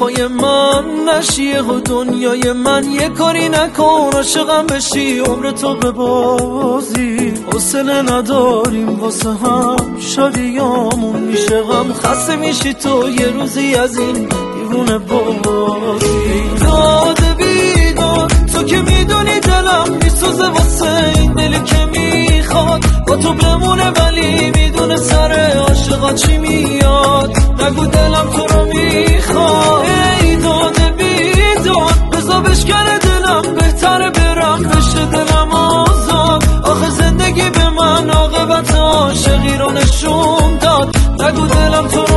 پای من نشیه و دنیای من یه کاری نکن عاشقم بشی عمر تو ببازی حوصله نداریم واسه هم شادیامون میشه غم خسته میشی تو یه روزی از این دیوونه بازی داد بیداد تو که میدونی دلم میسوزه واسه این دلی که میخواد با تو بمونه ولی میدونه سر عاشقا چی میاد نگو دلم تو رو میخواد ای داده بیداد بزا بشکنه دلم بهتره برم بشه دلم آزاد آخه زندگی به من عاقبت عاشقی رو نشون داد نگو دلم تو